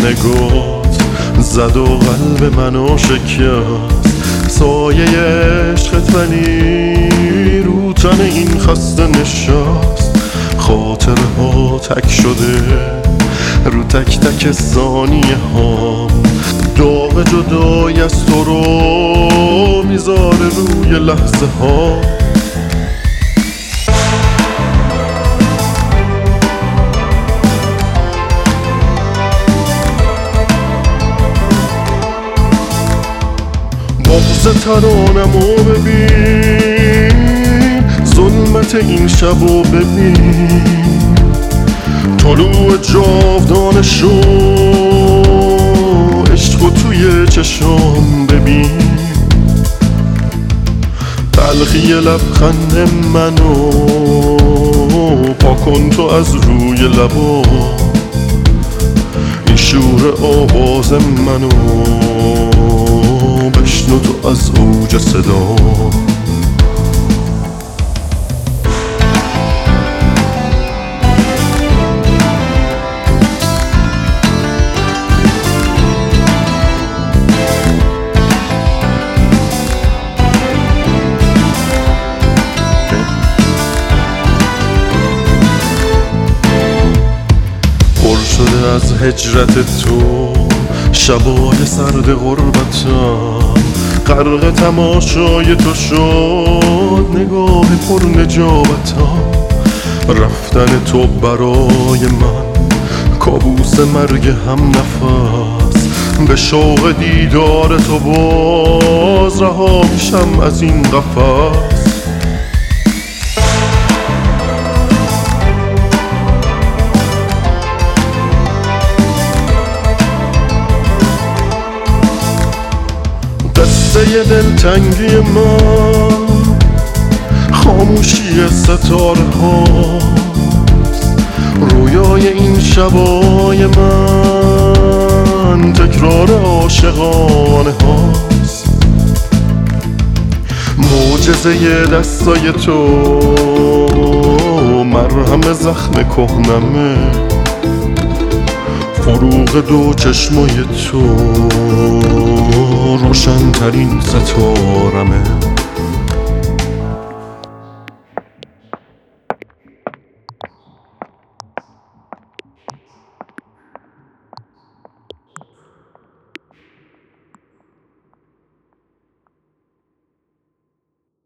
نگات زد و قلب منو شکست. سایه عشقت ولی رو تن این خسته نشست. خاطره ها تک شده رو تک تک ثانیه ها. داغ جدای از تو رو میذاره روی لحظه ها. بغض ترانمو ببین، ظلمت این شبو ببین، طلوع جاودانه شو عشقو توی چشام ببین. تلخی لبخند منو پاک کن تو از روی لبا. این شور آواز منو بشنو تو از اوج صدا. شده از هجرت تو شبای سرد غربتم. غرق تماشای تو شد نگاه پر نجابتم. رفتن تو برای من کابوس مرگ هم نفس. به شوق دیدار تو باز رها میشم از این قفس. قصه دلتنگی من خاموشی ستاره هاست. رویای این شبای من تکرار عاشقانه هاست. معجزه دستای تو مرهم زخم کهنمه. فروغ دو چشمای تو روشن ترین ستارمه.